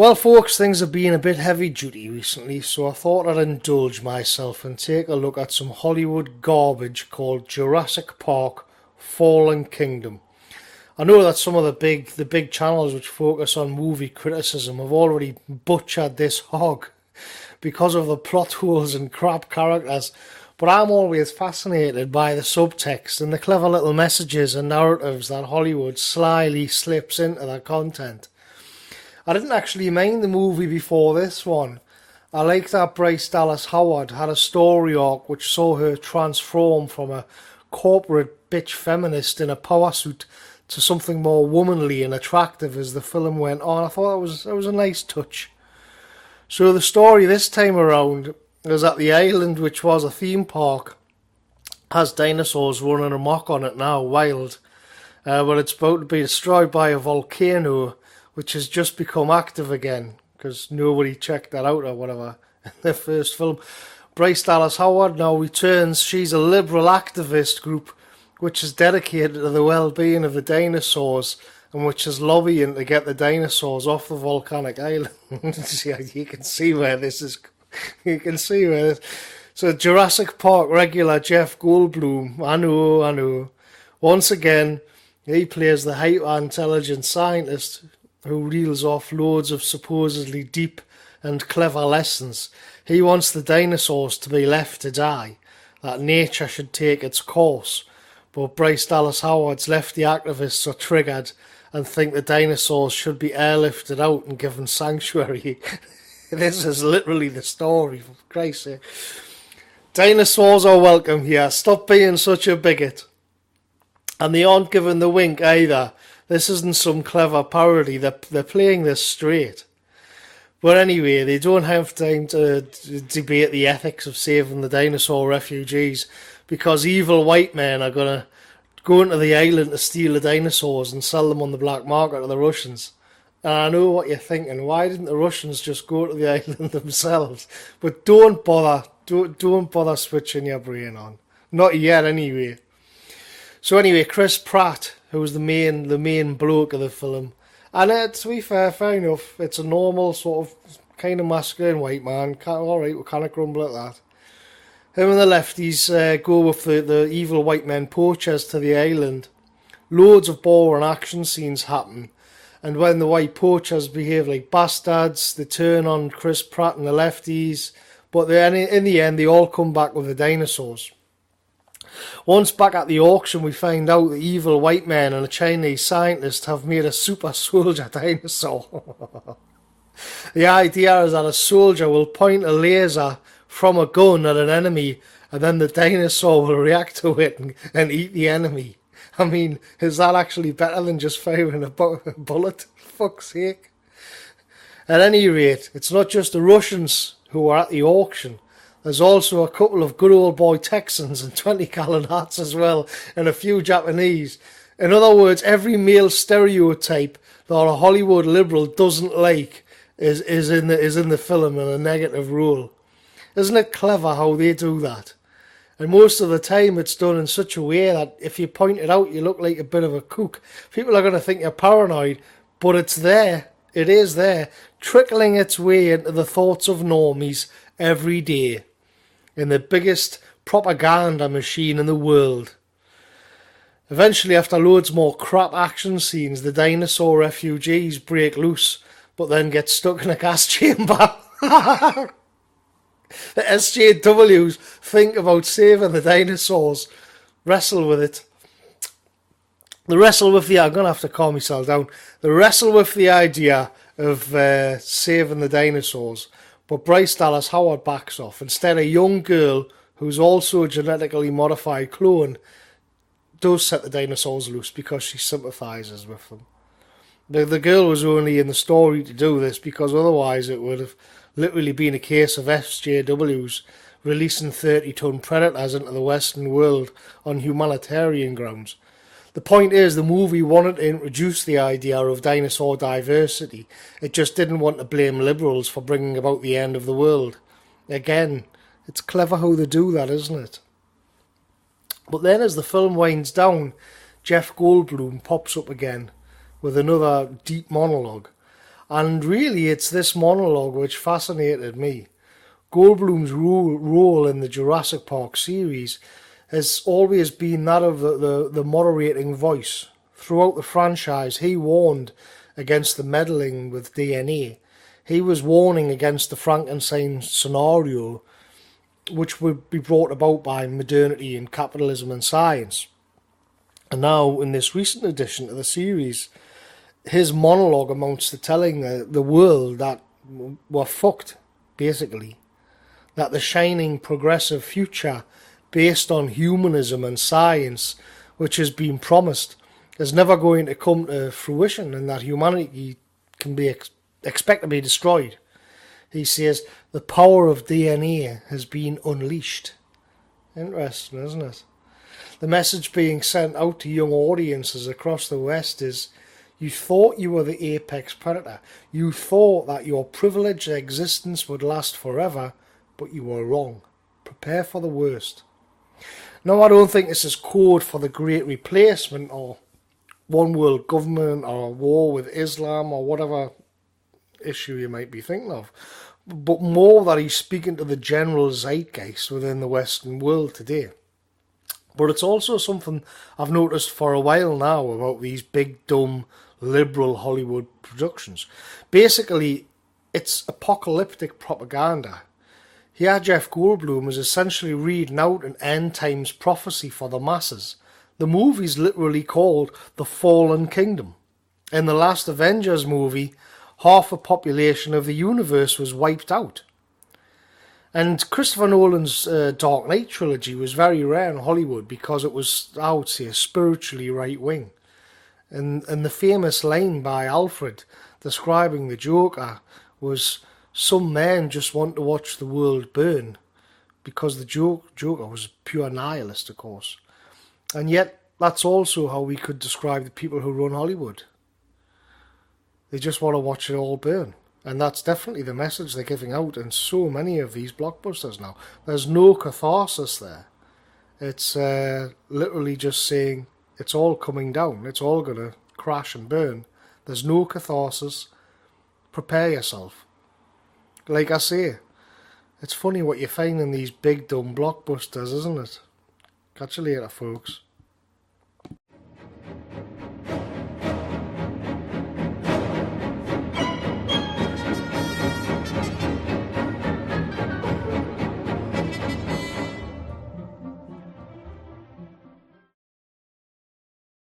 Well, folks, things have been a bit heavy duty recently, so I thought I'd indulge myself and take a look at some Hollywood garbage called Jurassic Park Fallen Kingdom. I know that some of the big channels which focus on movie criticism have already butchered this hog because of the plot holes and crap characters, but I'm always fascinated by the subtext and the clever little messages and narratives that Hollywood slyly slips into their content. I didn't actually mind the movie before this one. I like that Bryce Dallas Howard had a story arc which saw her transform from a corporate bitch feminist in a power suit to something more womanly and attractive as the film went on. I thought that was a nice touch. So the story this time around is that the island, which was a theme park, has dinosaurs running amok on it now, wild. But it's about to be destroyed by a volcano, which has just become active again, because nobody checked that out or whatever in the first film. Bryce Dallas Howard now returns. She's a liberal activist group which is dedicated to the well-being of the dinosaurs and which is lobbying to get the dinosaurs off the volcanic island. You can see where this is. You can see where this. So Jurassic Park regular Jeff Goldblum, I know. Once again, he plays the hyper-intelligent scientist who reels off loads of supposedly deep and clever lessons. He wants the dinosaurs to be left to die, that nature should take its course. But Bryce Dallas Howard's lefty activists are triggered and think the dinosaurs should be airlifted out and given sanctuary. This is literally the story, for Christ's sake. Dinosaurs are welcome here. Stop being such a bigot. And they aren't given the wink either. This isn't some clever parody. They're playing this straight. But anyway, they don't have time to debate the ethics of saving the dinosaur refugees because evil white men are going to go into the island to steal the dinosaurs and sell them on the black market to the Russians. And I know what you're thinking. Why didn't the Russians just go to the island themselves? But don't bother. Don't bother switching your brain on. Not yet, anyway. So anyway, Chris Pratt, who was the main bloke of the film, and to be fair enough, it's a normal sort of kind of masculine white man. Alright, we can't grumble at that. Him and the lefties go with the evil white men poachers to the island. Loads of boring action scenes happen, and when the white poachers behave like bastards, they turn on Chris Pratt and the lefties, but then in the end they all come back with the dinosaurs. Once back at the auction, we find out the evil white men and a Chinese scientist have made a super soldier dinosaur. The idea is that a soldier will point a laser from a gun at an enemy and then the dinosaur will react to it and eat the enemy. I mean, is that actually better than just firing a bullet? For fuck's sake. At any rate, it's not just the Russians who are at the auction. There's also a couple of good old boy Texans and 20-gallon hats as well, and a few Japanese. In other words, every male stereotype that a Hollywood liberal doesn't like is in the film in a negative role. Isn't it clever how they do that? And most of the time it's done in such a way that if you point it out, you look like a bit of a kook. People are going to think you're paranoid, but it's there. It is there, trickling its way into the thoughts of normies every day. In the biggest propaganda machine in the world. Eventually, after loads more crap action scenes, the dinosaur refugees break loose, but then get stuck in a gas chamber. The SJWs think about saving the dinosaurs, wrestle with it. I'm going to have to calm myself down. They wrestle with the idea of saving the dinosaurs. But Bryce Dallas Howard backs off. Instead, a young girl who's also a genetically modified clone does set the dinosaurs loose because she sympathises with them. The girl was only in the story to do this because otherwise it would have literally been a case of SJWs releasing 30-ton predators into the Western world on humanitarian grounds. The point is, the movie wanted to introduce the idea of dinosaur diversity. It just didn't want to blame liberals for bringing about the end of the world. Again, it's clever how they do that, isn't it? But then as the film winds down, Jeff Goldblum pops up again with another deep monologue. And really, it's this monologue which fascinated me. Goldblum's role in the Jurassic Park series has always been that of the moderating voice. Throughout the franchise, he warned against the meddling with DNA. He was warning against the Frankenstein scenario, which would be brought about by modernity and capitalism and science. And now, in this recent addition to the series, his monologue amounts to telling the world that we're fucked, basically. That the shining progressive future based on humanism and science, which has been promised, is never going to come to fruition, and that humanity can be expect to be destroyed. He says the power of DNA has been unleashed. Interesting, isn't it? The message being sent out to young audiences across the West is, you thought you were the apex predator. You thought that your privileged existence would last forever, but you were wrong. Prepare for the worst. No, I don't think this is code for the Great Replacement or one world government or war with Islam or whatever issue you might be thinking of, but more that he's speaking to the general zeitgeist within the Western world today. But it's also something I've noticed for a while now about these big, dumb, liberal Hollywood productions. Basically, it's apocalyptic propaganda. Here, Jeff Goldblum is essentially reading out an end times prophecy for the masses. The movie's literally called The Fallen Kingdom. In the last Avengers movie, half the population of the universe was wiped out. And Christopher Nolan's Dark Knight trilogy was very rare in Hollywood because it was, I would say, spiritually right-wing. And the famous line by Alfred describing the Joker was, some men just want to watch the world burn, because the Joker was pure nihilist, of course. And yet, that's also how we could describe the people who run Hollywood. They just want to watch it all burn. And that's definitely the message they're giving out in so many of these blockbusters now. There's no catharsis there. It's literally just saying it's all coming down. It's all going to crash and burn. There's no catharsis. Prepare yourself. Like I say, it's funny what you find in these big dumb blockbusters, isn't it? Catch you later, folks.